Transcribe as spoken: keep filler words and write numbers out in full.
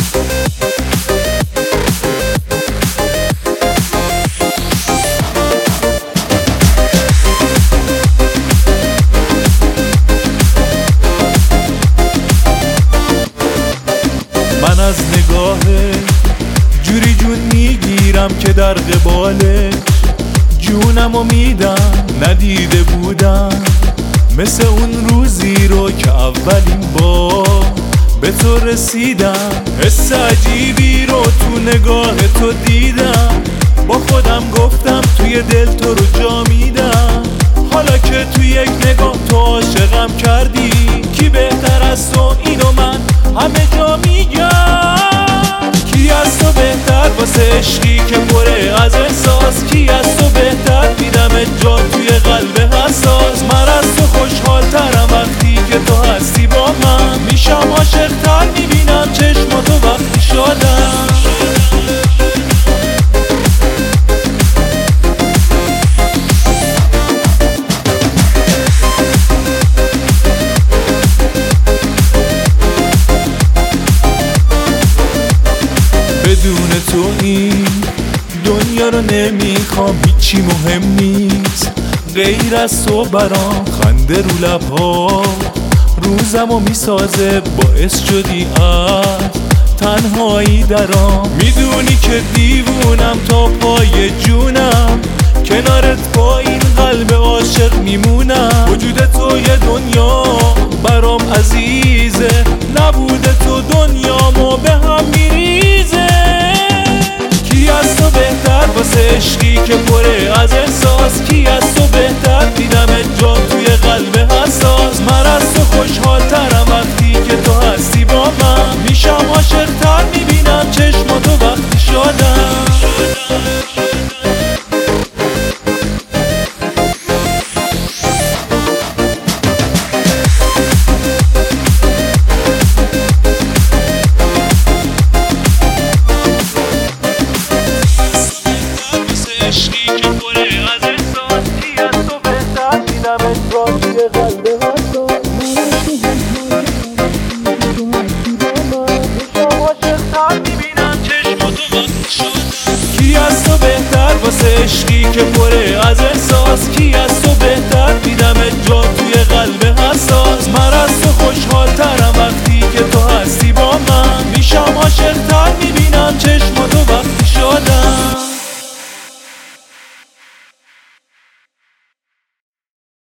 من از نگاهه جوری جون میگیرم که در قبالش جونمو میدم. ندیده بودم مثل اون روزی رو که اولین بار به تو رسیدم. حس عجیبی رو تو نگاه تو دیدم، با خودم گفتم توی دل تو رو جا میدم. حالا که تو یک نگاه تو عاشقم کردی، کی بهتر از تو اینو من همه جا میگم. کی از تو بهتر واسه عشقی که پره از احساس، کی از تو بهتر میدم جا توی قلب حساس. من از تو خوشحال ترم وقتی که تو هستی با من، میشم عاشق تر میبینم چشماتو وقتی شادم. بدون تو این دنیا رو نمیخوام، هیچی مهم نیست غیر از تو برام. خنده رو لبها روزمو میسازه، باعث شدی از تنهایی درام. میدونی که دیوونم تا پای جونم، کنارت با این قلب عاشق میمونم. وجود تو یه دنیا برام عزیزه، نبوده تو دنیا